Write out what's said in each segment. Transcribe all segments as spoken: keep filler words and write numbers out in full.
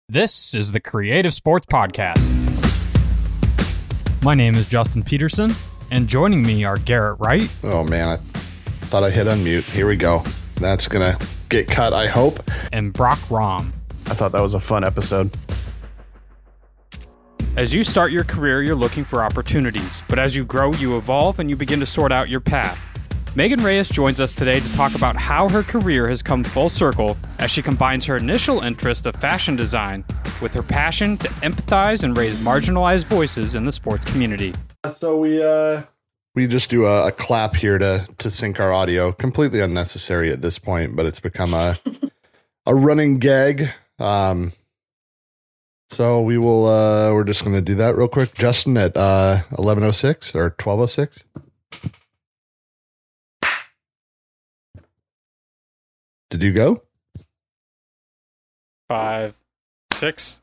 This is the Creative Sports Podcast. My name is Justin Peterson, and joining me are Garrett Wright. Oh man, I thought I hit unmute. Here we go. That's gonna get cut, I hope. And Brock Rom. I thought that was a fun episode. As you start your career, you're looking for opportunities, but as you grow, you evolve and you begin to sort out your path. Megan Reyes joins us today to talk about how her career has come full circle as she combines her initial interest of fashion design with her passion to empathize and raise marginalized voices in the sports community. So we uh we just do a, a clap here to to sync our audio. Completely unnecessary at this point, but it's become a a running gag. Um, so we will uh we're just going to do that real quick. Justin at uh eleven oh six or twelve oh six. Did you go? Five, six.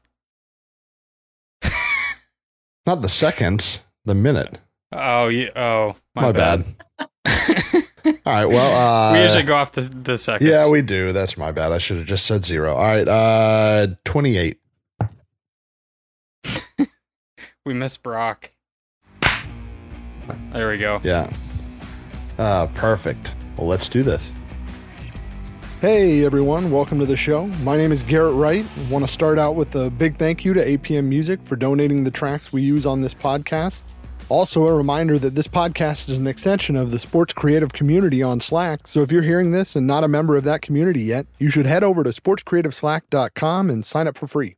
Not the seconds, the minute. Oh, yeah. Oh, my, My bad. bad. All right. Well, uh, we usually go off the, the seconds. Yeah, we do. That's my bad. I should have just said zero. All right. Uh, twenty-eight. We missed Brock. There we go. Yeah. Uh, perfect. Well, let's do this. Hey everyone, welcome to the show. My name is Garrett Wright. I want to start out with a big thank you to A P M Music for donating the tracks we use on this podcast. Also a reminder that this podcast is an extension of the sports creative community on Slack. So if you're hearing this and not a member of that community yet, you should head over to sports creative slack dot com and sign up for free.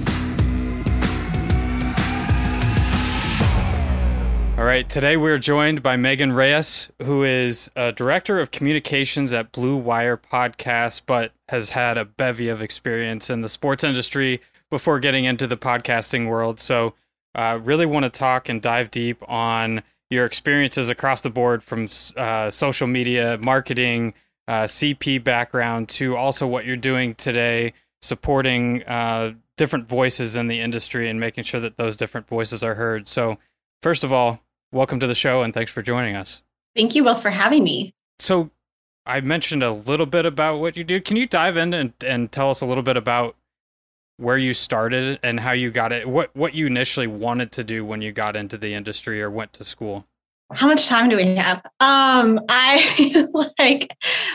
All right, today we're joined by Megan Reyes, who is a director of communications at Blue Wire Podcast, but has had a bevy of experience in the sports industry before getting into the podcasting world. So I uh, really want to talk and dive deep on your experiences across the board from uh, social media, marketing, uh, C P background, to also what you're doing today, supporting uh, different voices in the industry and making sure that those different voices are heard. So first of all, welcome to the show, and thanks for joining us. Thank you both for having me. So I mentioned a little bit about what you do. Can you dive in and, and tell us a little bit about where you started and how you got it, what, what you initially wanted to do when you got into the industry or went to school? How much time do we have? Um, I like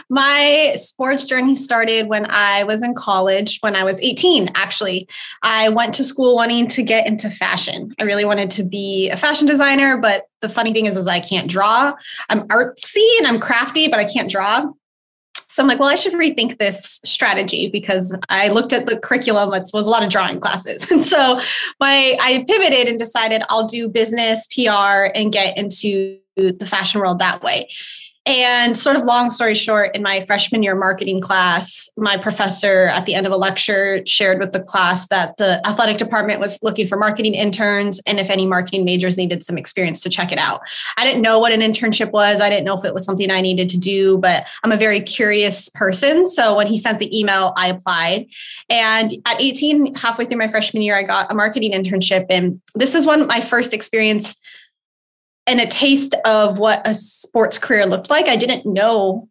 my sports journey started when I was in college, when I was eighteen, actually. I went to school wanting to get into fashion. I really wanted to be a fashion designer, but the funny thing is, is I can't draw. I'm artsy and I'm crafty, but I can't draw. So I'm like, well, I should rethink this strategy, because I looked at the curriculum. It was a lot of drawing classes. And so my I pivoted and decided I'll do business, P R, and get into the fashion world that way. And sort of long story short, in my freshman year marketing class, my professor at the end of a lecture shared with the class that the athletic department was looking for marketing interns, and if any marketing majors needed some experience, to check it out. I didn't know what an internship was. I didn't know if it was something I needed to do, but I'm a very curious person. So when he sent the email, I applied. And at eighteen, halfway through my freshman year, I got a marketing internship. And this is one my first experience and a taste of what a sports career looked like. I didn't know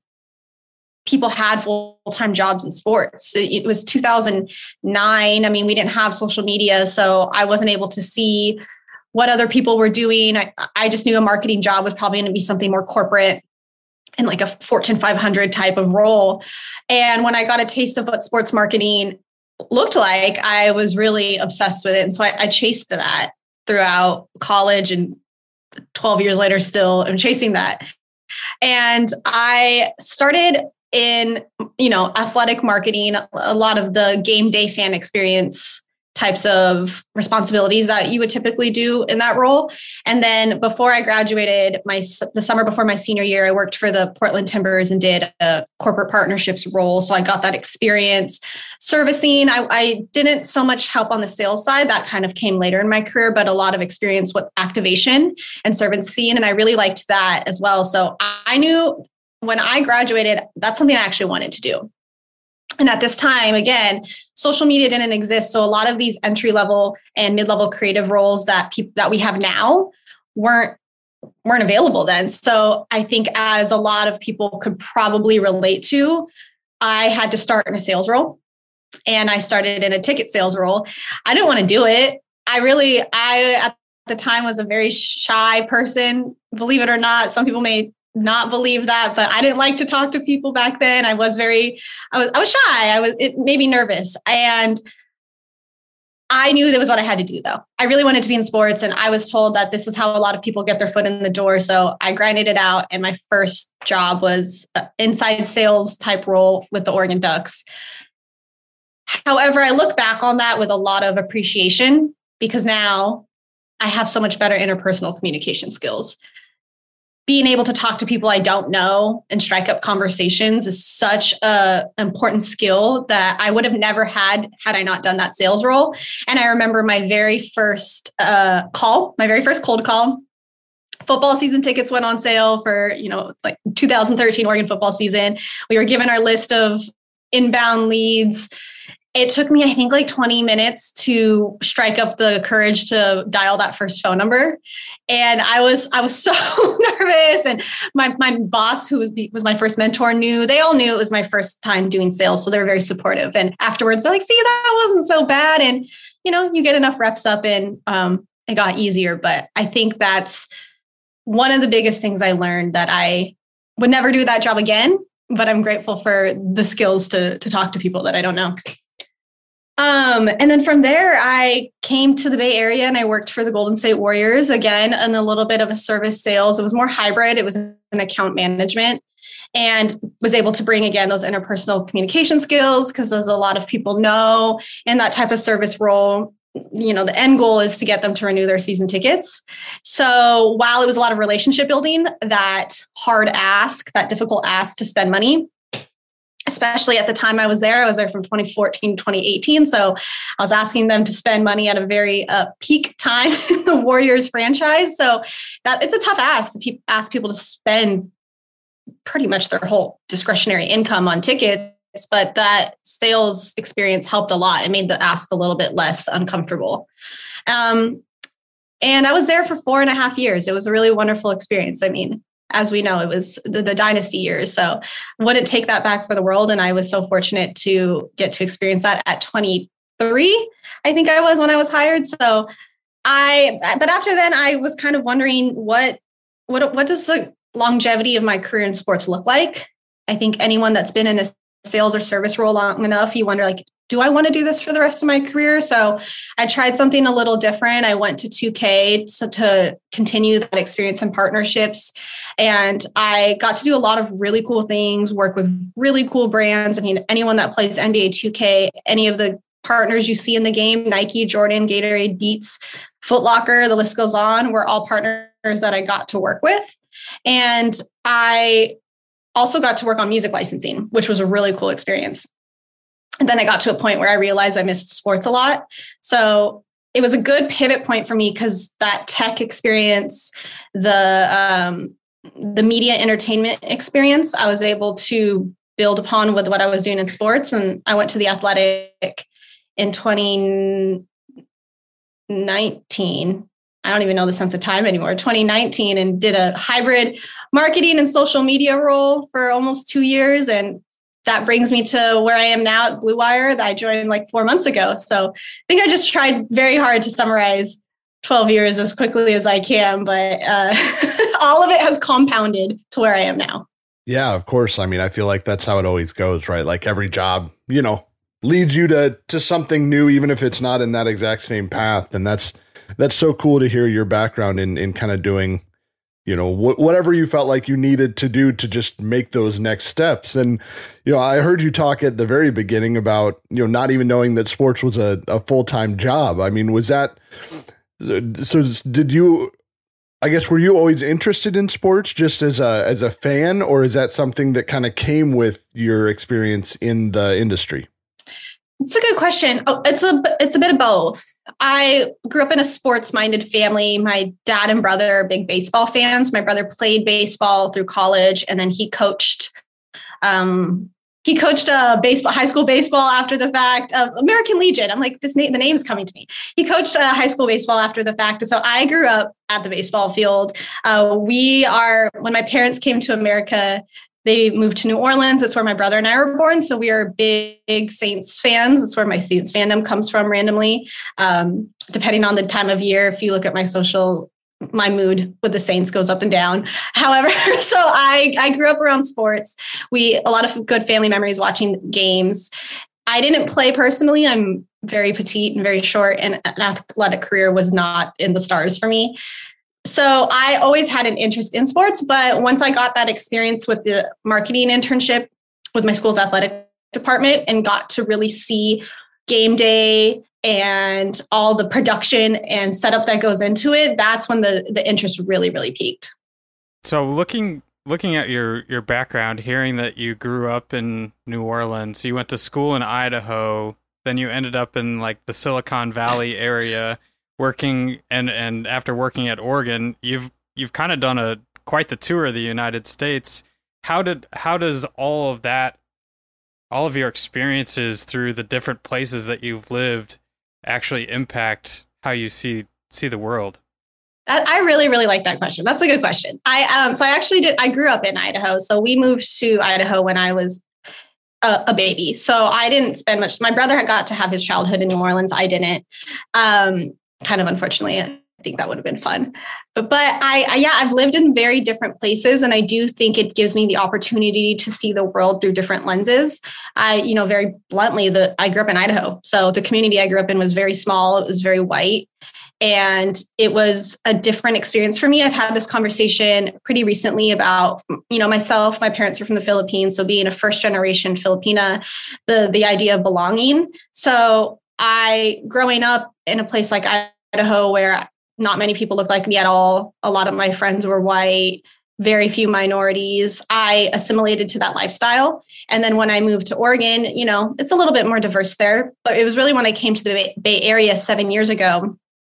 people had full-time jobs in sports. It was two thousand nine. I mean, we didn't have social media, so I wasn't able to see what other people were doing. I, I just knew a marketing job was probably going to be something more corporate and like a Fortune five hundred type of role. And when I got a taste of what sports marketing looked like, I was really obsessed with it. And so I, I chased that throughout college, and twelve years later, still I'm chasing that. And I started in, you know, athletic marketing, a lot of the game day fan experience types of responsibilities that you would typically do in that role. And then before I graduated, my the summer before my senior year, I worked for the Portland Timbers and did a corporate partnerships role. So I got that experience servicing. I, I didn't so much help on the sales side. That kind of came later in my career, but a lot of experience with activation and servicing. And I really liked that as well. So I knew when I graduated, that's something I actually wanted to do. And at this time, again, social media didn't exist. So a lot of these entry level and mid-level creative roles that people that we have now weren't weren't available then. So I think, as a lot of people could probably relate to, I had to start in a sales role. and I started in a ticket sales role. I didn't want to do it. I really, I at the time was a very shy person, believe it or not. Some people may not believe that, but I didn't like to talk to people back then. I was very, I was, I was shy. I was, it made me nervous. And I knew that was what I had to do though. I really wanted to be in sports, and I was told that this is how a lot of people get their foot in the door. So I grinded it out. And my first job was an inside sales type role with the Oregon Ducks. However, I look back on that with a lot of appreciation, because now I have so much better interpersonal communication skills. Being able to talk to people I don't know and strike up conversations is such an important skill that I would have never had had I not done that sales role. And I remember my very first uh, call, my very first cold call. Football season tickets went on sale for, you know, like two thousand thirteen Oregon football season. We were given our list of inbound leads. It took me, I think, like twenty minutes to strike up the courage to dial that first phone number. And I was, I was so nervous. And my, my boss, who was, was my first mentor, knew, they all knew it was my first time doing sales. So they were very supportive. And afterwards, they're like, see, that wasn't so bad. And, you know, you get enough reps up and um, it got easier. But I think that's one of the biggest things I learned, that I would never do that job again. But I'm grateful for the skills to, to talk to people that I don't know. Um, and then from there, I came to the Bay Area and I worked for the Golden State Warriors, again, in a little bit of a service sales. It was more hybrid. It was an account management, and was able to bring, again, those interpersonal communication skills, because as a lot of people know, in that type of service role, you know, the end goal is to get them to renew their season tickets. So while it was a lot of relationship building, that hard ask, that difficult ask to spend money, especially at the time I was there. I was there from twenty fourteen, twenty eighteen. So I was asking them to spend money at a very uh, peak time in the Warriors franchise. So that it's a tough ask to pe- ask people to spend pretty much their whole discretionary income on tickets. But that sales experience helped a lot. It made the ask a little bit less uncomfortable. Um, and I was there for four and a half years. It was a really wonderful experience. I mean, as we know, it was the, the dynasty years. So wouldn't take that back for the world. And I was so fortunate to get to experience that at twenty-three, I think I was when I was hired. So I, but after then I was kind of wondering what, what, what does the longevity of my career in sports look like? I think anyone that's been in a sales or service role long enough, you wonder, like, do I want to do this for the rest of my career? So I tried something a little different. I went to two K so to continue that experience in partnerships. And I got to do a lot of really cool things, work with really cool brands. I mean, anyone that plays N B A two K, any of the partners you see in the game, Nike, Jordan, Gatorade, Beats, Foot Locker, the list goes on, were all partners that I got to work with. And I also got to work on music licensing, which was a really cool experience. And then I got to a point where I realized I missed sports a lot. So it was a good pivot point for me, because that tech experience, the um, the media entertainment experience, I was able to build upon with what I was doing in sports. And I went to The Athletic in twenty nineteen. I don't even know the sense of time anymore, twenty nineteen, and did a hybrid marketing and social media role for almost two years. And that brings me to where I am now at Blue Wire, that I joined like four months ago. So I think I just tried very hard to summarize twelve years as quickly as I can, but uh, all of it has compounded to where I am now. Yeah, of course. I mean, I feel like that's how it always goes, right? Like every job, you know, leads you to to something new, even if it's not in that exact same path. And that's that's so cool to hear your background in in kind of doing, you know, wh- whatever you felt like you needed to do to just make those next steps. And, you know, I heard you talk at the very beginning about, you know, not even knowing that sports was a, a full-time job. I mean, was that, so did you, I guess, were you always interested in sports just as a, as a fan, or is that something that kind of came with your experience in the industry? It's a good question. Oh, it's a it's a bit of both. I grew up in a sports-minded family. My dad and brother are big baseball fans. My brother played baseball through college, and then he coached. Um, he coached uh, baseball, high school baseball after the fact. Uh, American Legion. I'm like, this name, the name's coming to me. He coached uh, high school baseball after the fact. So I grew up at the baseball field. Uh, we are when my parents came to America. they moved to New Orleans. That's where my brother and I were born. So we are big, big Saints fans. That's where my Saints fandom comes from randomly. Um, depending on the time of year, if you look at my social, my mood with the Saints goes up and down. However, so I, I grew up around sports. We, a lot of good family memories watching games. I didn't play personally. I'm very petite and very short, and an athletic career was not in the stars for me. So I always had an interest in sports, but once I got that experience with the marketing internship with my school's athletic department and got to really see game day and all the production and setup that goes into it, that's when the, the interest really, really peaked. So looking looking at your, your background, hearing that you grew up in New Orleans, you went to school in Idaho, then you ended up in like the Silicon Valley area, working and and after working at Oregon, you've you've kind of done a quite the tour of the United States. How did how does all of that, all of your experiences through the different places that you've lived, actually impact how you see see the world? I really, really like that question. That's a good question. I um so I actually did. I grew up in Idaho, so we moved to Idaho when I was a, a baby. So I didn't spend much. My brother had got to have his childhood in New Orleans. I didn't. Um, kind of unfortunately, I think that would have been fun. But, but I, I, yeah, I've lived in very different places, and I do think it gives me the opportunity to see the world through different lenses. I, you know, very bluntly, the I grew up in Idaho, so the community I grew up in was very small. It was very white, and it was a different experience for me. I've had this conversation pretty recently about, you know, myself. My parents are from the Philippines, so being a first generation Filipina, the the idea of belonging. So I, growing up in a place like Idaho where not many people looked like me at all, a lot of my friends were white, very few minorities, I assimilated to that lifestyle. And then when I moved to Oregon, you know, it's a little bit more diverse there, but it was really when I came to the Bay, Bay Area seven years ago,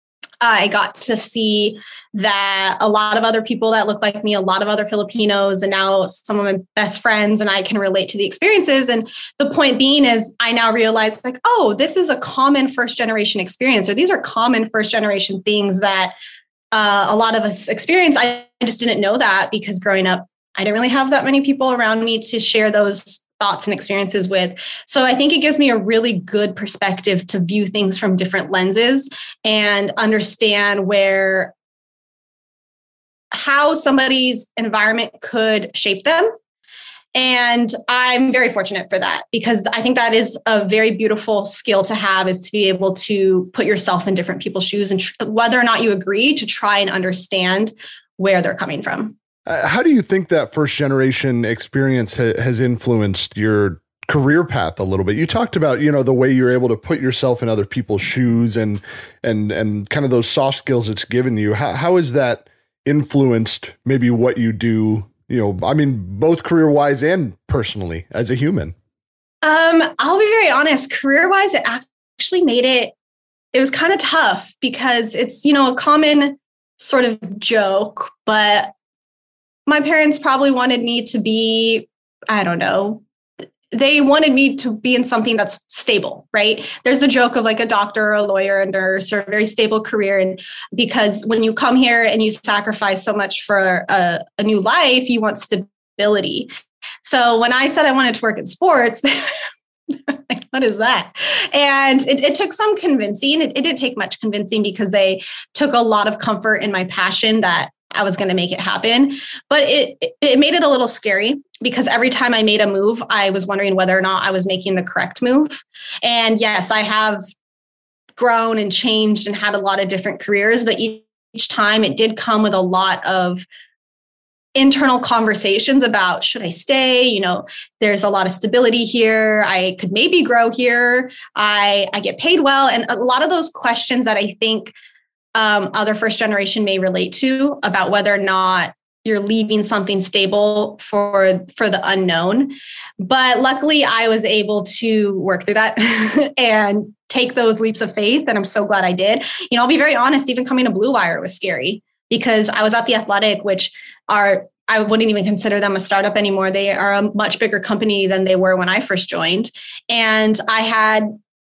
I got to see that a lot of other people that look like me, a lot of other Filipinos, and now some of my best friends and I can relate to the experiences. And the point being is I now realize like, oh, this is a common first generation experience, or these are common first generation things that uh, a lot of us experience. I just didn't know that because growing up, I didn't really have that many people around me to share those thoughts and experiences with. So I think it gives me a really good perspective to view things from different lenses and understand where, how somebody's environment could shape them. And I'm very fortunate for that, because I think that is a very beautiful skill to have, is to be able to put yourself in different people's shoes and tr- whether or not you agree, to try and understand where they're coming from. Uh, how do you think that first generation experience ha- has influenced your career path a little bit? You talked about, you know, the way you're able to put yourself in other people's shoes and and and kind of those soft skills it's given you. How how has that influenced maybe what you do? You know, I mean, both career wise and personally as a human. Um, I'll be very honest. Career wise, it actually made it. It was kind of tough because it's, you know, a common sort of joke, but my parents probably wanted me to be, I don't know, they wanted me to be in something that's stable, right? There's a joke of like a doctor or a lawyer, a nurse, or a very stable career. And because when you come here and you sacrifice so much for a, a new life, you want stability. So when I said I wanted to work in sports, like, what is that? And it, it took some convincing. It, it didn't take much convincing because they took a lot of comfort in my passion that I was going to make it happen. But it it made it a little scary because every time I made a move, I was wondering whether or not I was making the correct move. And yes, I have grown and changed and had a lot of different careers, but each, each time it did come with a lot of internal conversations about, should I stay? You know, there's a lot of stability here. I could maybe grow here. I, I get paid well. And a lot of those questions that I think Um, other first generation may relate to about whether or not you're leaving something stable for for the unknown. But luckily, I was able to work through that and take those leaps of faith. And I'm so glad I did. You know, I'll be very honest, even coming to Blue Wire was scary because I was at the Athletic, which are, I wouldn't even consider them a startup anymore. They are a much bigger company than they were when I first joined. And I had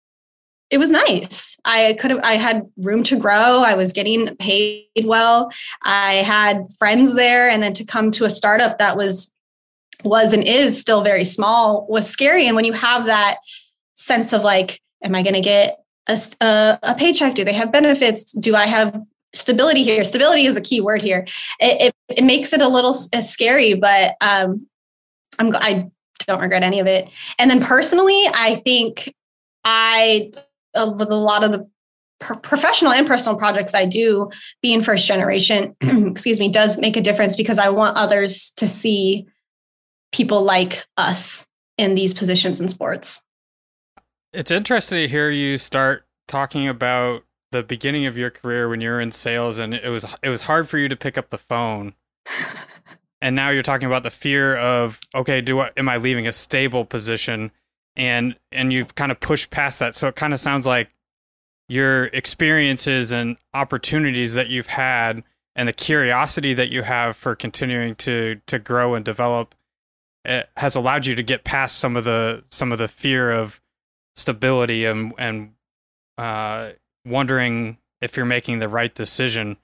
It was nice. I could have, I had room to grow. I was getting paid well. I had friends there. And then to come to a startup that was was and is still very small was scary. And when you have that sense of like, am I going to get a, a, a paycheck? Do they have benefits? Do I have stability here? Stability is a key word here. It, it, it makes it a little scary, but um, I'm, I don't regret any of it. And then personally, I think I, uh, with a lot of the pro- professional and personal projects I do, being first generation, excuse me, does make a difference because I want others to see people like us in these positions in sports. It's interesting to hear you start talking about the beginning of your career when you were in sales, and it was it was hard for you to pick up the phone. And now you're talking about the fear of, okay, do I, am I leaving a stable position? And and you've kind of pushed past that. So it kind of sounds like your experiences and opportunities that you've had and the curiosity that you have for continuing to to grow and develop, it has allowed you to get past some of the some of the fear of stability and and uh, wondering if you're making the right decision.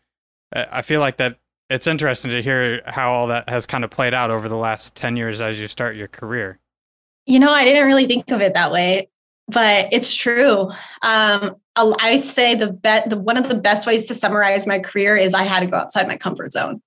I feel like that it's interesting to hear how all that has kind of played out over the last ten years as you start your career. You know, I didn't really think of it that way, but it's true. Um, I'd say the, be- the one of the best ways to summarize my career is I had to go outside my comfort zone.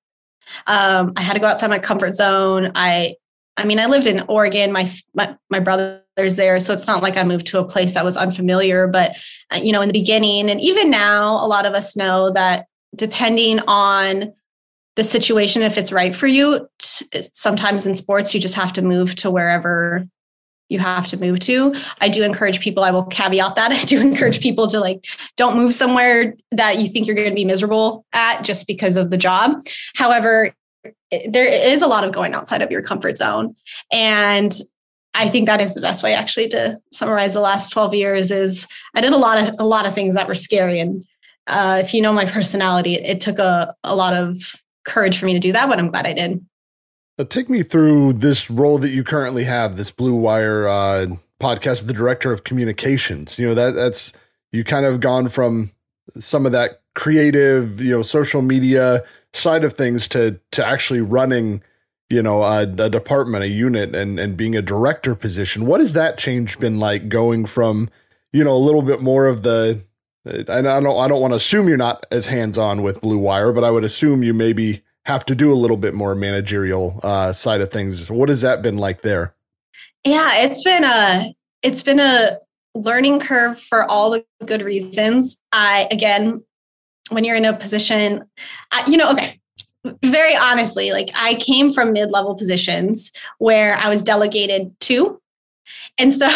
Um, I had to go outside my comfort zone. I I mean, I lived in Oregon. My, my my brother's there, so it's not like I moved to a place that was unfamiliar. But uh, you know, in the beginning, and even now, a lot of us know that depending on the situation, if it's right for you, t- sometimes in sports, you just have to move to wherever you have to move to. I do encourage people. I will caveat that. I do encourage people to like, don't move somewhere that you think you're going to be miserable at just because of the job. However, there is a lot of going outside of your comfort zone. And I think that is the best way actually to summarize the last twelve years is I did a lot of, a lot of things that were scary. And uh, if you know my personality, it, it took a, a lot of courage for me to do that, but I'm glad I did. But take me through this role that you currently have, this Blue Wire uh, podcast, the director of communications. You know, that that's, you kind of gone from some of that creative, you know, social media side of things to to actually running, you know, a, a department, a unit, and and being a director position. What has that change been like going from, you know, a little bit more of the, and I don't I don't want to assume you're not as hands-on with Blue Wire, but I would assume you maybe have to do a little bit more managerial uh, side of things. What has that been like there? Yeah, it's been a it's been a learning curve for all the good reasons. I again. When you're in a position, you know, okay, very honestly, like I came from mid-level positions where I was delegated to. And so,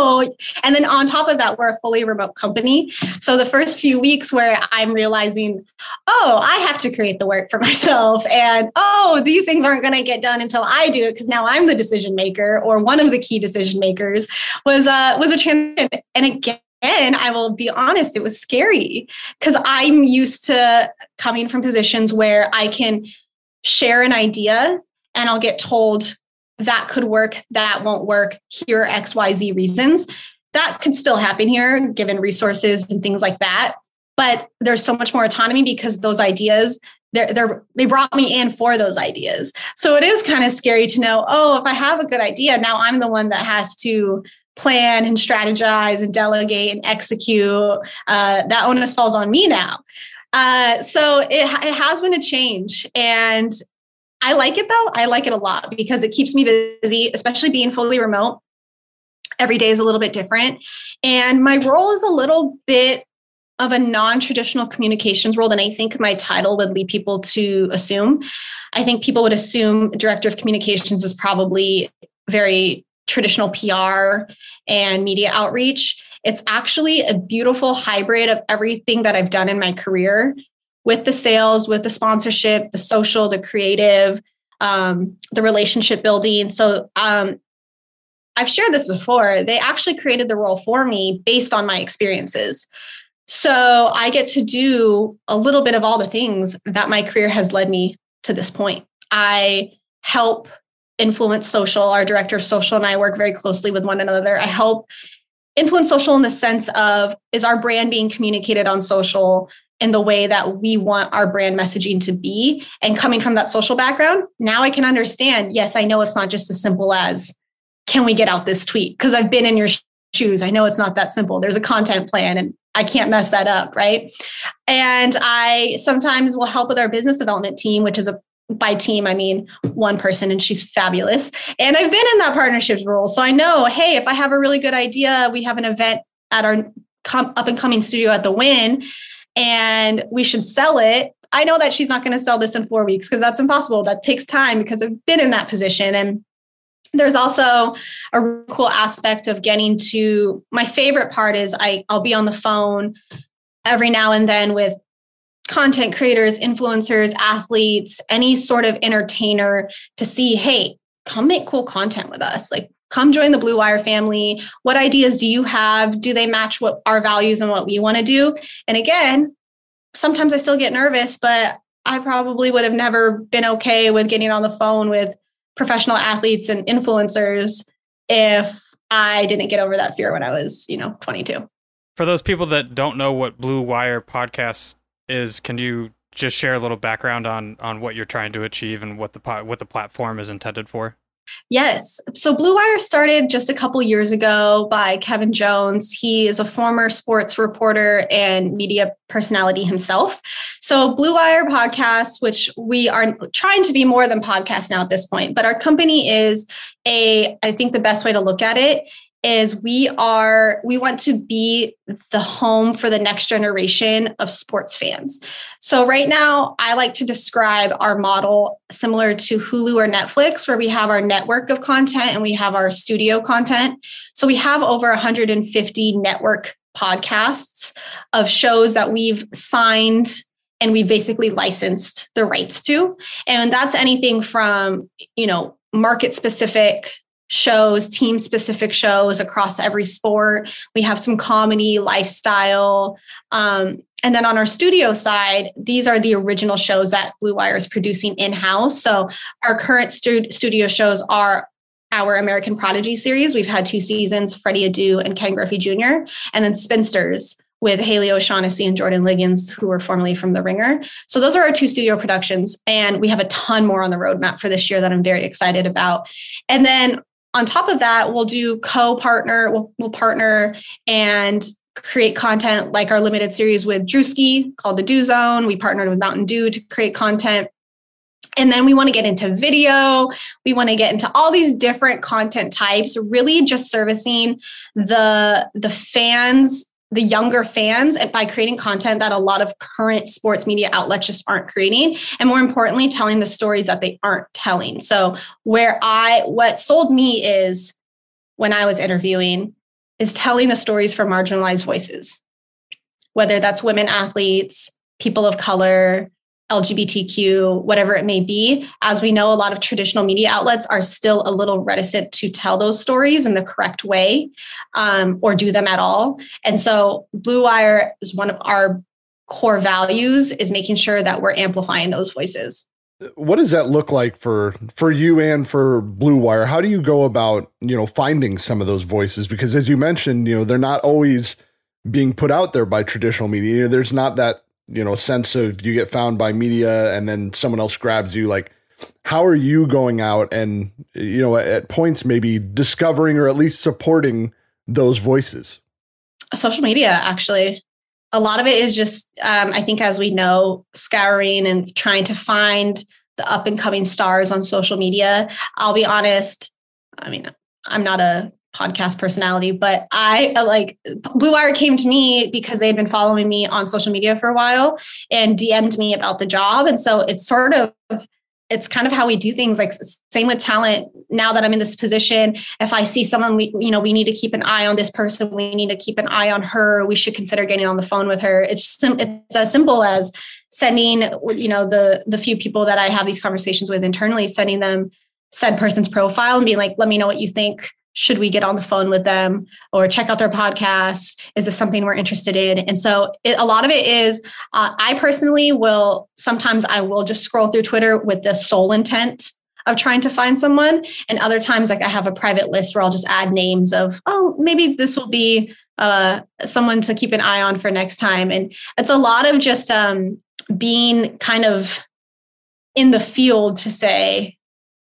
and then on top of that, we're a fully remote company. So the first few weeks where I'm realizing, oh, I have to create the work for myself. And, oh, these things aren't going to get done until I do it because now I'm the decision maker or one of the key decision makers was, uh, was a transition. And again, And I will be honest, it was scary because I'm used to coming from positions where I can share an idea and I'll get told that could work, that won't work, here are X Y Z reasons. That could still happen here, given resources and things like that. But there's so much more autonomy because those ideas, they're, they're, they brought me in for those ideas. So it is kind of scary to know, oh, if I have a good idea, now I'm the one that has to plan and strategize and delegate and execute. Uh, that onus falls on me now. Uh, so it, it has been a change. And I like it though. I like it a lot because it keeps me busy, especially being fully remote. Every day is a little bit different. And my role is a little bit of a non-traditional communications role than I think my title would lead people to assume. I think people would assume director of communications is probably very traditional P R and media outreach. It's actually a beautiful hybrid of everything that I've done in my career with the sales, with the sponsorship, the social, the creative, um, the relationship building. So um, I've shared this before. They actually created the role for me based on my experiences. So I get to do a little bit of all the things that my career has led me to this point. I help influence social. Our director of social and I work very closely with one another. I help influence social in the sense of, is our brand being communicated on social? in the way that we want our brand messaging to be. And coming from that social background, now I can understand, yes, I know it's not just as simple as, can we get out this tweet? Because I've been in your shoes. I know it's not that simple. There's a content plan and I can't mess that up, right? And I sometimes will help with our business development team, which is a, by team, I mean one person, and she's fabulous. And I've been in that partnerships role. So I know, hey, if I have a really good idea, we have an event at our com- up and coming studio at the Wynn, and we should sell it. I know that she's not going to sell this in four weeks because that's impossible. That takes time because I've been in that position. And there's also a cool aspect of getting to, my favorite part is I, I'll be on the phone every now and then with content creators, influencers, athletes, any sort of entertainer to see, hey, come make cool content with us. Like, come join the Blue Wire family. What ideas do you have? Do they match what our values and what we want to do? And again, sometimes I still get nervous, but I probably would have never been okay with getting on the phone with professional athletes and influencers if I didn't get over that fear when I was, you know, twenty-two. For those people that don't know what Blue Wire Podcast is, can you just share a little background on on what you're trying to achieve and what the what the platform is intended for? Yes. So Blue Wire started just a couple years ago by Kevin Jones. He is a former sports reporter and media personality himself. So Blue Wire Podcast, which we are trying to be more than podcast now at this point, but our company is a, I think the best way to look at it is we are, we want to be the home for the next generation of sports fans. So right now, I like to describe our model similar to Hulu or Netflix, where we have our network of content and we have our studio content. So we have over one hundred fifty network podcasts of shows that we've signed and we've basically licensed the rights to. And that's anything from, you know, market specific shows, team specific shows across every sport. We have some comedy, lifestyle. Um, and then on our studio side, these are the original shows that Blue Wire is producing in-house. So our current stu- studio shows are our American Prodigy series. We've had two seasons, Freddie Adu and Ken Griffey Junior, and then Spinsters with Haley O'Shaughnessy and Jordan Liggins, who were formerly from The Ringer. So those are our two studio productions. And we have a ton more on the roadmap for this year that I'm very excited about. And then on top of that, we'll do co-partner, we'll, we'll partner and create content like our limited series with Drewski called The Dew Zone. We partnered with Mountain Dew to create content. And then we want to get into video. We want to get into all these different content types, really just servicing the, the fans, the younger fans, and by creating content that a lot of current sports media outlets just aren't creating. And more importantly, telling the stories that they aren't telling. So where I, what sold me is when I was interviewing is telling the stories for marginalized voices, whether that's women athletes, people of color, L G B T Q, whatever it may be. As we know, a lot of traditional media outlets are still a little reticent to tell those stories in the correct way, um, or do them at all. And so Blue Wire is one of our core values, is making sure that we're amplifying those voices. What does that look like for, for you and for Blue Wire? How do you go about, you know, finding some of those voices? Because as you mentioned, you know, they're not always being put out there by traditional media. You know, there's not that, you know, sense of you get found by media and then someone else grabs you. Like, how are you going out and, you know, at points maybe discovering or at least supporting those voices? Social media, actually. A lot of it is just, um, I think, as we know, scouring and trying to find the up and coming stars on social media. I'll be honest. I mean, I'm not a podcast personality, but I like Blue Wire came to me because they had been following me on social media for a while and D M'd me about the job. And so it's sort of, it's kind of how we do things. Like same with talent. Now that I'm in this position, if I see someone, we, you know, we need to keep an eye on this person. We need to keep an eye on her. We should consider getting on the phone with her. It's it's as simple as sending, you know, the, the few people that I have these conversations with internally, sending them said person's profile and being like, let me know what you think. Should we get on the phone with them or check out their podcast? Is this something we're interested in? And so it, a lot of it is, uh, I personally will, sometimes I will just scroll through Twitter with the sole intent of trying to find someone. And other times, like I have a private list where I'll just add names of, oh, maybe this will be uh, someone to keep an eye on for next time. And it's a lot of just um, being kind of in the field to say,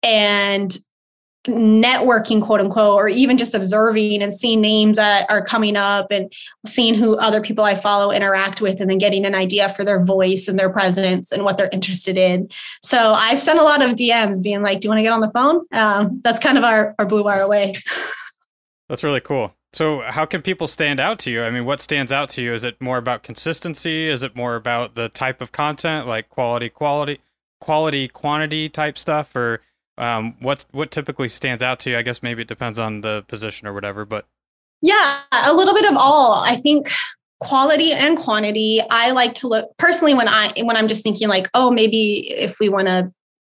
and networking, quote unquote, or even just observing and seeing names that are coming up and seeing who other people I follow interact with, and then getting an idea for their voice and their presence and what they're interested in. So I've sent a lot of D Ms being like, do you want to get on the phone? Um, that's kind of our, our Blue Wire way. That's really cool. So how can people stand out to you? I mean, what stands out to you? Is it more about consistency? Is it more about the type of content, like quality, quality, quality, quantity type stuff? Or Um, what's what typically stands out to you? I guess maybe it depends on the position or whatever, but yeah, a little bit of all. I think quality and quantity. I like to look personally when I when I'm just thinking like, oh, maybe if we want to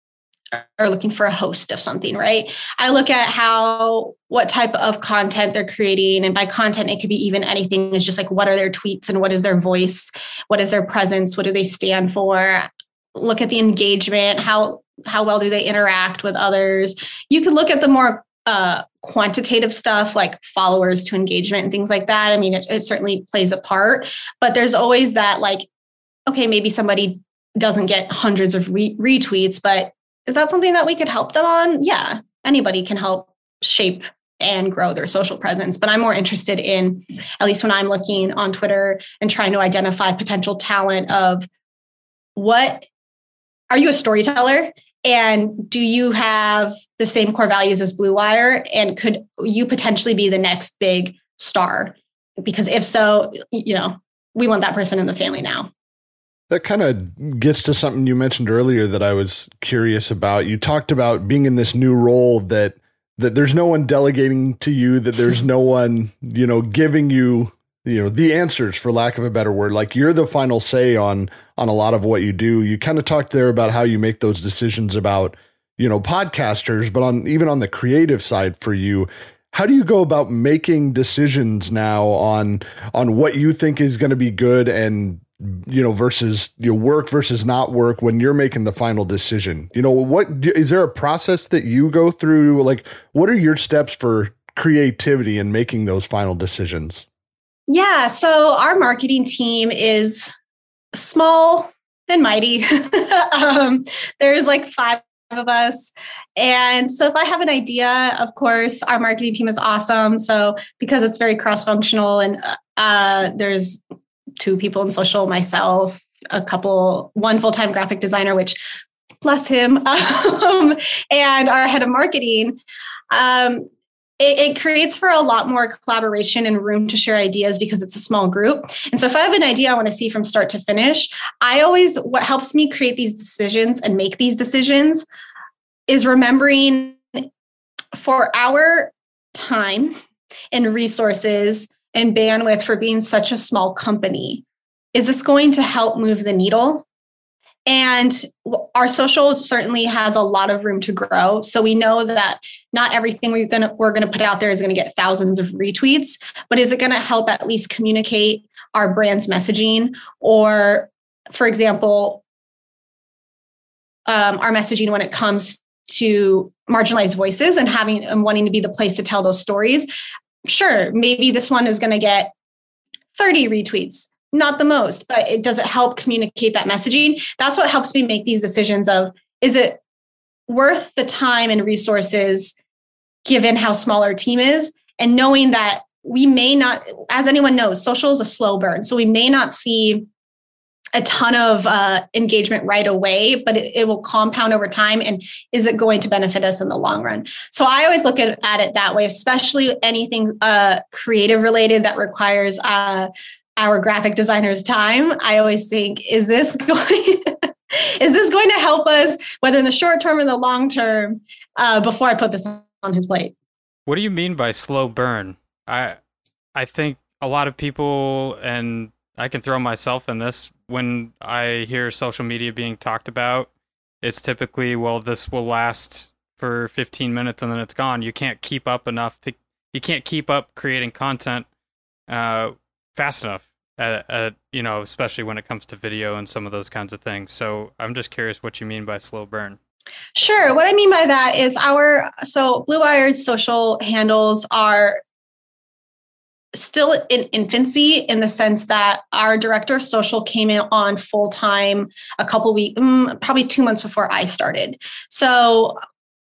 are looking for a host of something, right? I look at how what type of content they're creating, and by content it could be even anything. It's just like, what are their tweets and what is their voice? What is their presence? What do they stand for? Look at the engagement. How how well do they interact with others? You could look at the more uh, quantitative stuff like followers to engagement and things like that. I mean, it, it certainly plays a part, but there's always that like, okay, maybe somebody doesn't get hundreds of re- retweets, but is that something that we could help them on? Yeah, anybody can help shape and grow their social presence. But I'm more interested in, at least when I'm looking on Twitter and trying to identify potential talent of what, are you a storyteller? And do you have the same core values as Blue Wire? And could you potentially be the next big star? Because if so, you know, we want that person in the family now. That kind of gets to something you mentioned earlier that I was curious about. You talked about being in this new role that that there's no one delegating to you, that there's no one, you know, giving you, you know, the answers, for lack of a better word. Like, you're the final say on on a lot of what you do. You kind of talked there about how you make those decisions about, you know, podcasters, but on even on the creative side for you, how do you go about making decisions now on on what you think is going to be good and, you know, versus your work versus not work when you're making the final decision? You know, what is there a process that you go through? Like, what are your steps for creativity and making those final decisions? Yeah, so our marketing team is small and mighty. um, there's like five of us. And so if I have an idea, of course, our marketing team is awesome. So because it's very cross-functional, and uh, there's two people in social, myself, a couple, one full-time graphic designer, which bless him, um, and our head of marketing, um, it, it creates for a lot more collaboration and room to share ideas because it's a small group. And so if I have an idea I want to see from start to finish, I always, what helps me create these decisions and make these decisions is remembering, for our time and resources and bandwidth for being such a small company, is this going to help move the needle? And our social certainly has a lot of room to grow. So we know that not everything we're going to we're going to put out there is going to get thousands of retweets, but is it going to help at least communicate our brand's messaging? Or, for example, um, our messaging when it comes to marginalized voices and having and wanting to be the place to tell those stories. Sure, maybe this one is going to get thirty retweets. Not the most, but it does it help communicate that messaging? That's what helps me make these decisions of, is it worth the time and resources given how small our team is? And knowing that we may not, as anyone knows, social is a slow burn. So we may not see a ton of uh, engagement right away, but it, it will compound over time. And is it going to benefit us in the long run? So I always look at, at it that way, especially anything uh, creative related that requires uh, our graphic designer's time. I always think, is this going, is this going to help us, whether in the short term or the long term, uh, before I put this on his plate? What do you mean by slow burn? I I think a lot of people, and I can throw myself in this, when I hear social media being talked about, it's typically, well, this will last for fifteen minutes and then it's gone. You can't keep up enough to, you can't keep up creating content uh, fast enough, at, at, you know, especially when it comes to video and some of those kinds of things. So I'm just curious what you mean by slow burn. Sure. What I mean by that is our, so Blue Wire's social handles are still in infancy in the sense that our director of social came in on full time a couple weeks, probably two months before I started. So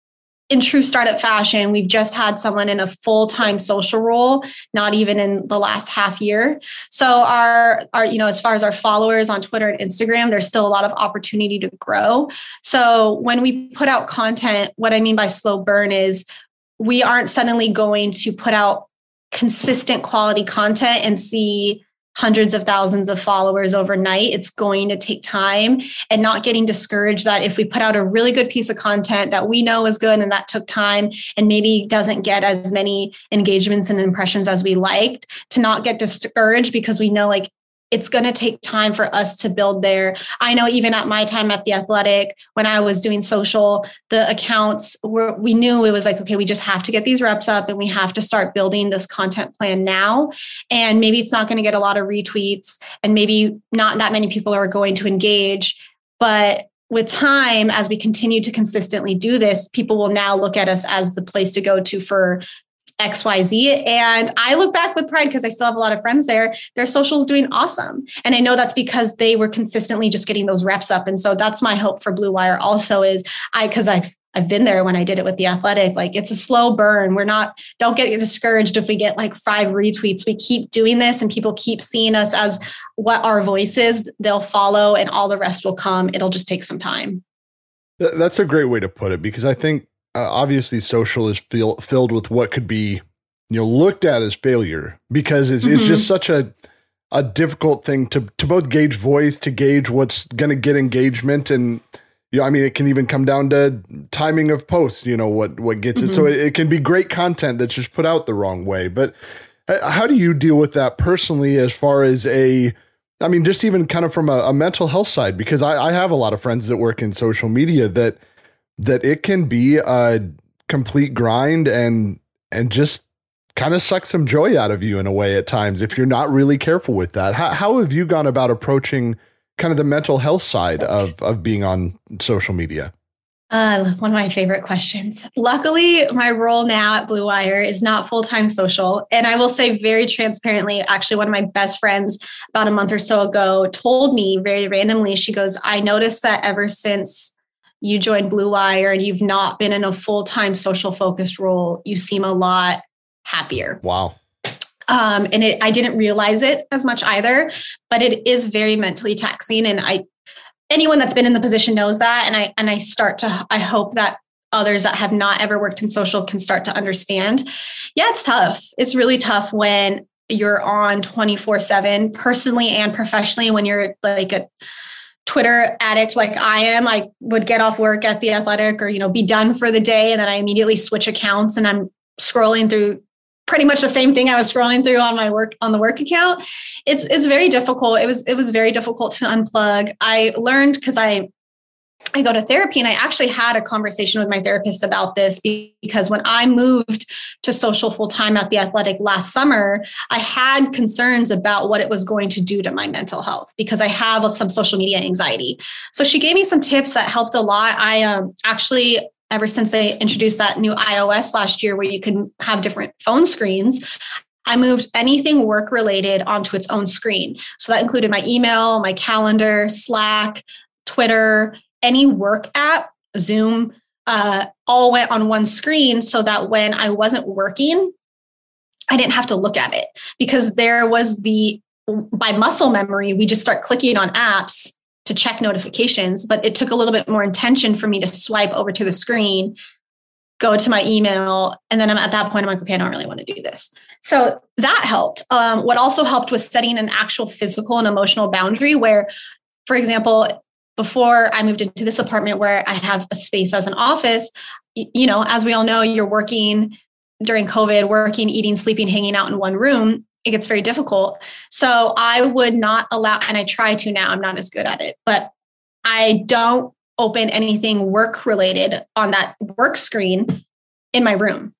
in true startup fashion, we've just had someone in a full-time social role, not even in the last half year. So our, our, you know, as far as our followers on Twitter and Instagram, there's still a lot of opportunity to grow. So when we put out content, what I mean by slow burn is we aren't suddenly going to put out consistent quality content and see hundreds of thousands of followers overnight. It's going to take time, and not getting discouraged that if we put out a really good piece of content that we know is good and that took time and maybe doesn't get as many engagements and impressions as we liked, to not get discouraged, because we know like it's going to take time for us to build there. I know even at my time at The Athletic, when I was doing social, the accounts were, we knew it was like, okay, we just have to get these reps up and we have to start building this content plan now. And maybe it's not going to get a lot of retweets and maybe not that many people are going to engage. But with time, as we continue to consistently do this, people will now look at us as the place to go to for X Y Z. And I look back with pride because I still have a lot of friends there. Their social's doing awesome. And I know that's because they were consistently just getting those reps up. And so that's my hope for Blue Wire also is I, because I've I've been there when I did it with The Athletic. Like it's a slow burn. We're not, don't get discouraged if we get like five retweets. We keep doing this and people keep seeing us as what our voice is. They'll follow and all the rest will come. It'll just take some time. That's a great way to put it, because I think Uh, obviously social is feel, filled with what could be, you know, looked at as failure, because it's, mm-hmm. it's just such a a difficult thing to to both gauge voice, to gauge what's going to get engagement. And, you know, I mean, it can even come down to timing of posts, you know, what, what gets mm-hmm. it. So it, it can be great content that's just put out the wrong way. But how do you deal with that personally, as far as a, I mean, just even kind of from a, a mental health side? Because I, I have a lot of friends that work in social media that that it can be a complete grind and and just kind of suck some joy out of you in a way at times if you're not really careful with that. How, how have you gone about approaching kind of the mental health side of, of being on social media? Uh, one of my favorite questions. Luckily, my role now at Blue Wire is not full-time social. And I will say very transparently, actually, one of my best friends about a month or so ago told me very randomly, she goes, I noticed that ever since you joined Blue Wire and you've not been in a full-time social focused role, you seem a lot happier. Wow. Um, and it, I didn't realize it as much either, but it is very mentally taxing. And I, anyone that's been in the position knows that. And I, and I start to, I hope that others that have not ever worked in social can start to understand. Yeah, it's tough. It's really tough when you're on twenty-four seven personally and professionally. When you're like a Twitter addict like I am, I would get off work at The Athletic or, you know, be done for the day. And then I immediately switch accounts and I'm scrolling through pretty much the same thing I was scrolling through on my work, on the work account. It's, it's very difficult. It was, it was very difficult to unplug. I learned because I, I go to therapy, and I actually had a conversation with my therapist about this, because when I moved to social full time at The Athletic last summer, I had concerns about what it was going to do to my mental health, because I have some social media anxiety. So she gave me some tips that helped a lot. I um, actually, ever since they introduced that new iOS last year where you can have different phone screens, I moved anything work related onto its own screen. So that included my email, my calendar, Slack, Twitter, any work app, Zoom, uh, all went on one screen, so that when I wasn't working, I didn't have to look at it, because there was the, by muscle memory, we just start clicking on apps to check notifications, but it took a little bit more intention for me to swipe over to the screen, go to my email. And then I'm at that point, I'm like, okay, I don't really want to do this. So that helped. Um, what also helped was setting an actual physical and emotional boundary where, for example, before I moved into this apartment where I have a space as an office, you know, as we all know, you're working during COVID, working, eating, sleeping, hanging out in one room. It gets very difficult. So I would not allow, and I try to now, I'm not as good at it, but I don't open anything work related on that work screen in my room,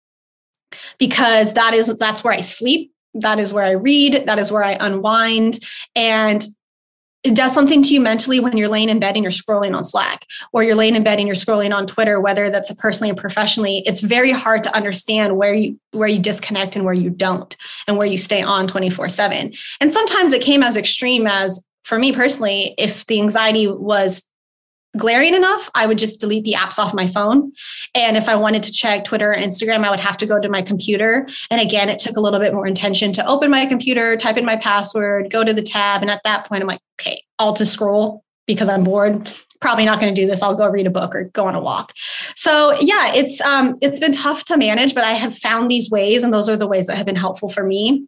because that is, that's where I sleep. That is where I read. That is where I unwind. And it does something to you mentally when you're laying in bed and you're scrolling on Slack, or you're laying in bed and you're scrolling on Twitter, whether that's personally or professionally. It's very hard to understand where you where you disconnect and where you don't, and where you stay on twenty-four seven. And sometimes it came as extreme as, for me personally, if the anxiety was glaring enough, I would just delete the apps off my phone. And if I wanted to check Twitter or Instagram, I would have to go to my computer. And again, it took a little bit more intention to open my computer, type in my password, go to the tab. And at that point, I'm like, okay, I'll just scroll because I'm bored. Probably not going to do this. I'll go read a book or go on a walk. So yeah, it's um, it's been tough to manage, but I have found these ways, and those are the ways that have been helpful for me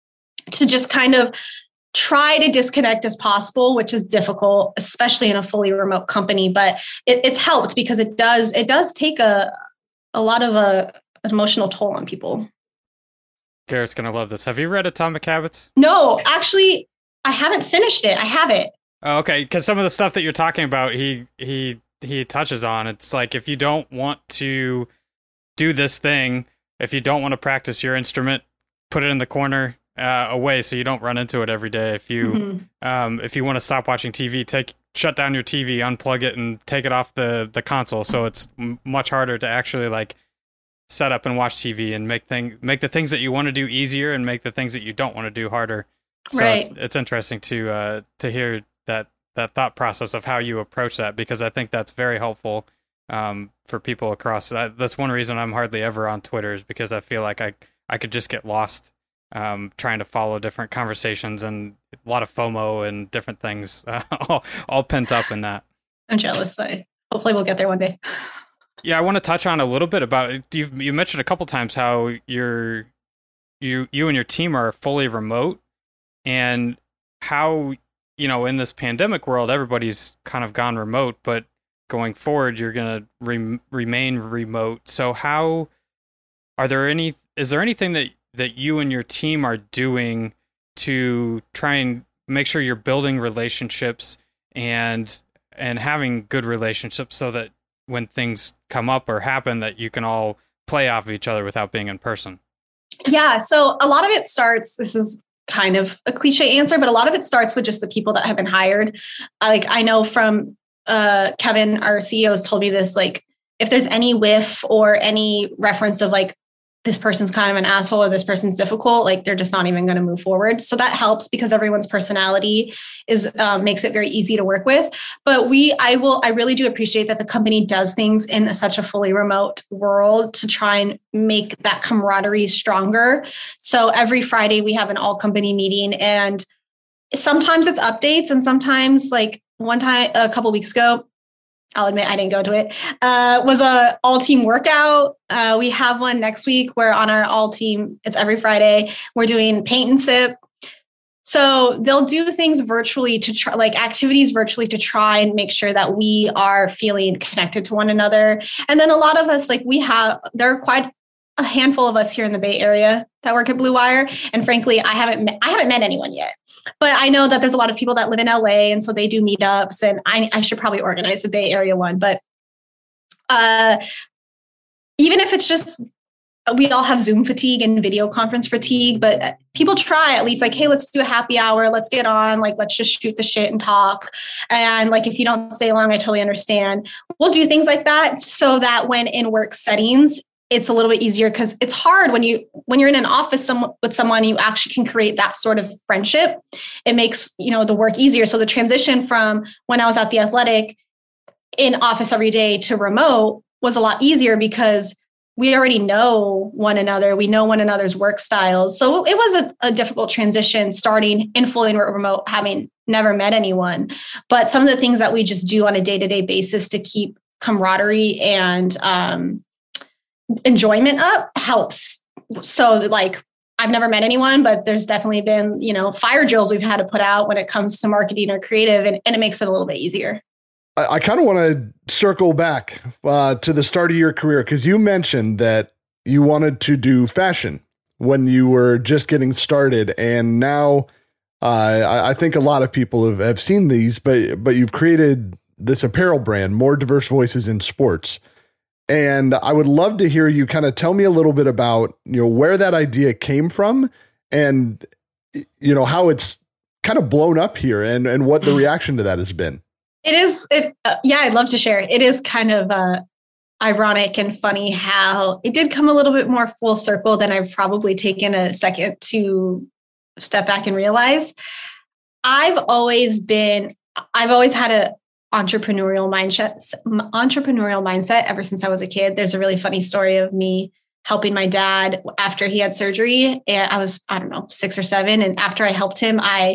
to just kind of try to disconnect as possible, which is difficult, especially in a fully remote company. But it, it's helped because it does it does take a a lot of a an emotional toll on people. Garrett's gonna love this. Have you read Atomic Habits? No, actually, I haven't finished it. I have it. Oh, okay, because some of the stuff that you're talking about, he he he touches on. It's like, if you don't want to do this thing, if you don't want to practice your instrument, put it in the corner. Uh, away so you don't run into it every day. If you mm-hmm. um, if you want to stop watching T V, take shut down your T V, unplug it, and take it off the the console. So it's m- much harder to actually like set up and watch T V and make thing make the things that you want to do easier and make the things that you don't want to do harder. So right. it's, it's interesting to uh, to hear that that thought process of how you approach that, because I think that's very helpful um, for people across. That, that's one reason I'm hardly ever on Twitter, is because I feel like I I could just get lost. Um, trying to follow different conversations, and a lot of FOMO and different things, uh, all, all pent up in that. I'm jealous. I hopefully we'll get there one day. Yeah, I want to touch on a little bit about it. You've, you mentioned a couple times how you're, you you and your team are fully remote, and how, you know, in this pandemic world, everybody's kind of gone remote, but going forward, you're going to re- remain remote. So how, are there any, is there anything that that you and your team are doing to try and make sure you're building relationships and and having good relationships, so that when things come up or happen, that you can all play off of each other without being in person? Yeah, so a lot of it starts, this is kind of a cliche answer, but a lot of it starts with just the people that have been hired. Like, I know from uh, Kevin, our C E O, has told me this, like, if there's any whiff or any reference of like, this person's kind of an asshole or this person's difficult, like they're just not even going to move forward. So that helps because everyone's personality is um, makes it very easy to work with. But we, I will, I really do appreciate that the company does things in a, such a fully remote world to try and make that camaraderie stronger. So every Friday we have an all company meeting, and sometimes it's updates, and sometimes, like one time, a couple of weeks ago, I'll admit I didn't go to it, uh, was a all team workout. Uh, we have one next week where on our all team, it's every Friday, we're doing paint and sip. So they'll do things virtually to try, like activities virtually to try and make sure that we are feeling connected to one another. And then a lot of us, like we have, there are quite a handful of us here in the Bay Area that work at Blue Wire. And frankly, I haven't met, I haven't met anyone yet, but I know that there's a lot of people that live in L A, and so they do meetups, and I, I should probably organize a Bay Area one. But uh, even if it's just, we all have Zoom fatigue and video conference fatigue, but people try at least like, hey, let's do a happy hour. Let's get on, like, let's just shoot the shit and talk. And like, if you don't stay long, I totally understand. We'll do things like that so that when in work settings, it's a little bit easier, because it's hard when you when you're in an office some, with someone, you actually can create that sort of friendship. It makes, you know, the work easier. So the transition from when I was at the Athletic in office every day to remote was a lot easier because we already know one another. We know one another's work styles. So it was a, a difficult transition starting in fully remote, having never met anyone. But some of the things that we just do on a day-to-day basis to keep camaraderie and um, enjoyment up helps. So like, I've never met anyone, but there's definitely been, you know, fire drills we've had to put out when it comes to marketing or creative, and, and it makes it a little bit easier. I, I kind of want to circle back uh, to the start of your career, because you mentioned that you wanted to do fashion when you were just getting started. And now uh, I, I think a lot of people have, have seen these, but but you've created this apparel brand, More Diverse Voices in Sports. And I would love to hear you kind of tell me a little bit about, you know, where that idea came from, and, you know, how it's kind of blown up here and, and what the reaction to that has been. It is. It, uh, yeah, I'd love to share. It is kind of uh, ironic and funny how it did come a little bit more full circle than I've probably taken a second to step back and realize. I've always been, I've always had a entrepreneurial mindset, entrepreneurial mindset ever since I was a kid. There's a really funny story of me helping my dad after he had surgery. And I was, I don't know, six or seven. And after I helped him, I,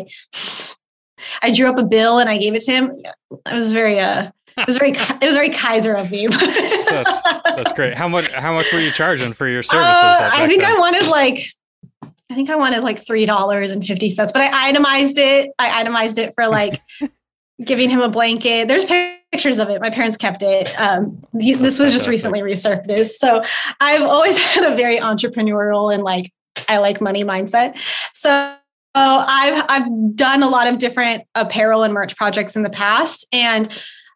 I drew up a bill and I gave it to him. It was very, uh, it was very, it was very Kaiser of me. that's, that's great. How much, how much were you charging for your services? Uh, I think then? I wanted like, I think I wanted like three dollars and fifty cents, but I itemized it. I itemized it for like giving him a blanket. There's pictures of it. My parents kept it. Um, he, this was just recently resurfaced. So I've always had a very entrepreneurial and like, I like money mindset. So I've, I've done a lot of different apparel and merch projects in the past. And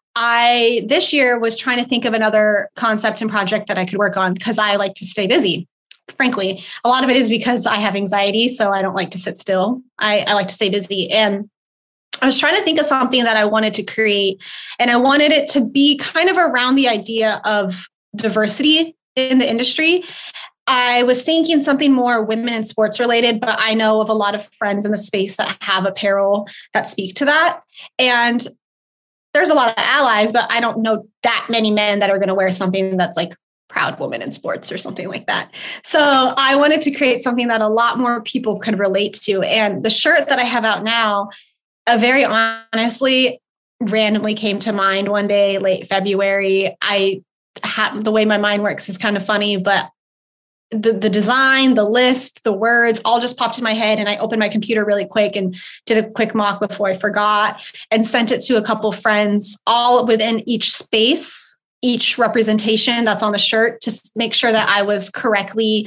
I, this year was trying to think of another concept and project that I could work on because I like to stay busy. Frankly, a lot of it is because I have anxiety. So I don't like to sit still. I, I like to stay busy. And I was trying to think of something that I wanted to create. And I wanted it to be kind of around the idea of diversity in the industry. I was thinking something more women in sports related, but I know of a lot of friends in the space that have apparel that speak to that. And there's a lot of allies, but I don't know that many men that are going to wear something that's like proud woman in sports or something like that. So I wanted to create something that a lot more people could relate to. And the shirt that I have out now, uh, very honestly, randomly came to mind one day, late February. I had, the way my mind works is kind of funny, but the, the design, the list, the words all just popped in my head. And I opened my computer really quick and did a quick mock before I forgot and sent it to a couple of friends, all within each space, each representation that's on the shirt, to make sure that I was correctly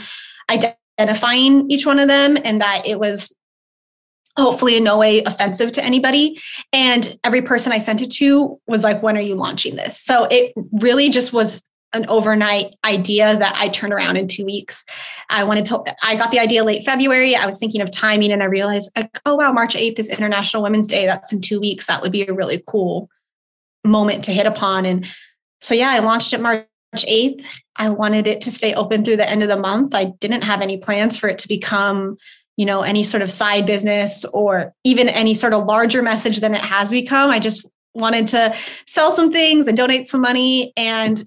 identifying each one of them and that it was hopefully in no way offensive to anybody. And every person I sent it to was like, when are you launching this? So it really just was an overnight idea that I turned around in two weeks. I wanted to, I got the idea late February. I was thinking of timing and I realized, like, oh, wow, March eighth is International Women's Day. That's in two weeks. That would be a really cool moment to hit upon. And so, yeah, I launched it March eighth. I wanted it to stay open through the end of the month. I didn't have any plans for it to become, you know, any sort of side business or even any sort of larger message than it has become. I just wanted to sell some things and donate some money. And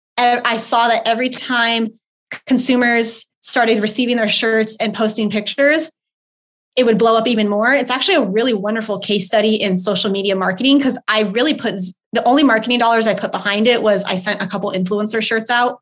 I saw that every time consumers started receiving their shirts and posting pictures, it would blow up even more. It's actually a really wonderful case study in social media marketing because I really put the only marketing dollars I put behind it was I sent a couple influencer shirts out.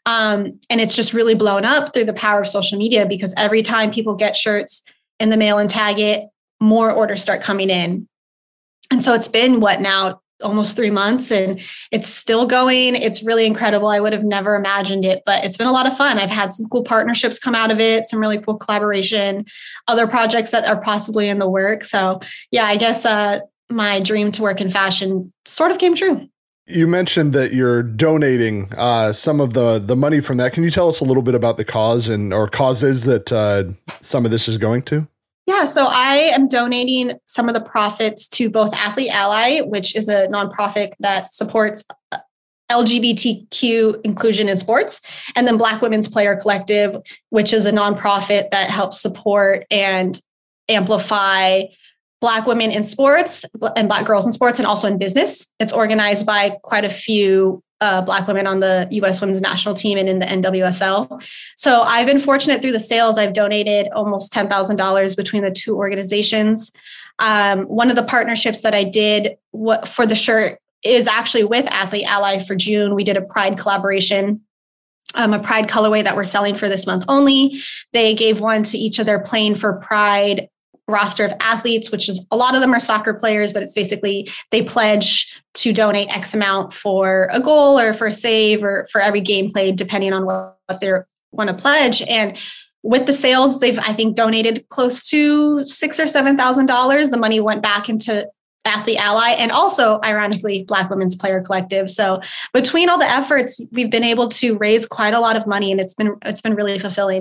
Um, and it's just really blown up through the power of social media because every time people get shirts in the mail and tag it, more orders start coming in. And so it's been what now? Almost three months and it's still going. It's really incredible. I would have never imagined it, but it's been a lot of fun. I've had some cool partnerships come out of it, some really cool collaboration, other projects that are possibly in the work. So yeah, I guess uh, my dream to work in fashion sort of came true. You mentioned that you're donating uh, some of the, the money from that. Can you tell us a little bit about the cause and or causes that uh, some of this is going to? Yeah, so I am donating some of the profits to both Athlete Ally, which is a nonprofit that supports L G B T Q inclusion in sports, and then Black Women's Player Collective, which is a nonprofit that helps support and amplify Black women in sports and Black girls in sports and also in business. It's organized by quite a few Uh, Black women on the U S women's national team and in the N W S L. So I've been fortunate through the sales. I've donated almost ten thousand dollars between the two organizations. Um, one of the partnerships that I did what, for the shirt is actually with Athlete Ally for June. We did a Pride collaboration, um, a Pride colorway that we're selling for this month only. They gave one to each of their Playing for Pride roster of athletes, which is a lot of them are soccer players, but it's basically they pledge to donate X amount for a goal or for a save or for every game played, depending on what, what they want to pledge. And with the sales, they've, I think, donated close to six or seven thousand dollars. The money went back into Athlete Ally and also, ironically, Black Women's Player Collective. So between all the efforts, we've been able to raise quite a lot of money, and it's been it's been really fulfilling.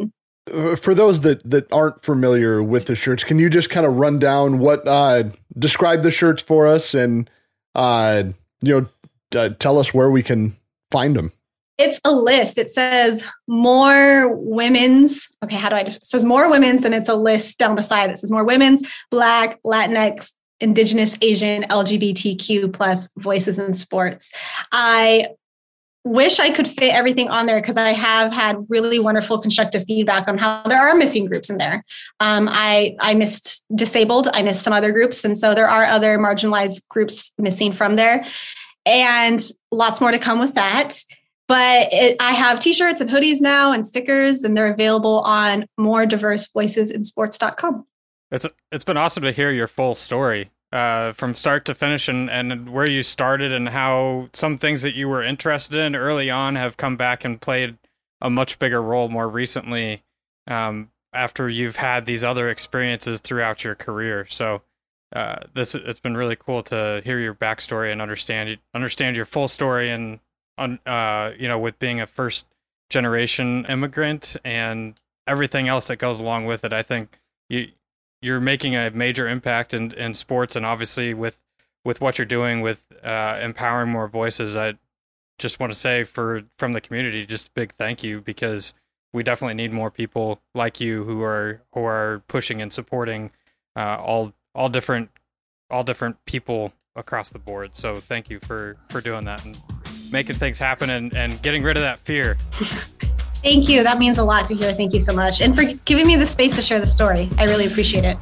For those that, that aren't familiar with the shirts, can you just kind of run down what, uh, describe the shirts for us and, uh, you know, uh, tell us where we can find them? It's a list. It says more women's. Okay, how do I just, it says more women's, and it's a list down the side that says more women's, Black, Latinx, Indigenous, Asian, L G B T Q plus voices in sports. I wish I could fit everything on there because I have had really wonderful constructive feedback on how there are missing groups in there. Um, I, I missed disabled, I missed some other groups. And so there are other marginalized groups missing from there, and lots more to come with that. But it, I have t-shirts and hoodies now and stickers, and they're available on more diverse voices in sports dot com. It's it's been awesome to hear your full story uh, from start to finish, and, and where you started and how some things that you were interested in early on have come back and played a much bigger role more recently um, after you've had these other experiences throughout your career. So uh, this it's been really cool to hear your backstory and understand understand your full story, and on uh, you know, with being a first generation immigrant and everything else that goes along with it. I think you. You're making a major impact in, in sports, and obviously with, with what you're doing with uh, empowering more voices. I just want to say for from the community, just a big thank you, because we definitely need more people like you who are who are pushing and supporting uh, all all different all different people across the board. So thank you for, for doing that and making things happen and, and getting rid of that fear. Thank you. That means a lot to hear. Thank you so much. And for giving me the space to share the story. I really appreciate it.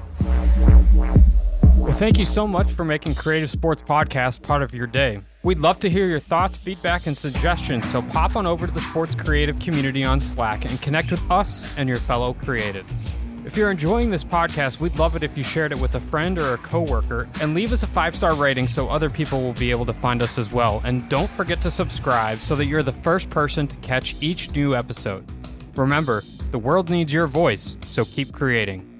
Well, thank you so much for making Creative Sports Podcast part of your day. We'd love to hear your thoughts, feedback, and suggestions, so pop on over to the Sports Creative community on Slack and connect with us and your fellow creatives. If you're enjoying this podcast, we'd love it if you shared it with a friend or a coworker, and leave us a five-star rating so other people will be able to find us as well. And don't forget to subscribe so that you're the first person to catch each new episode. Remember, the world needs your voice, so keep creating.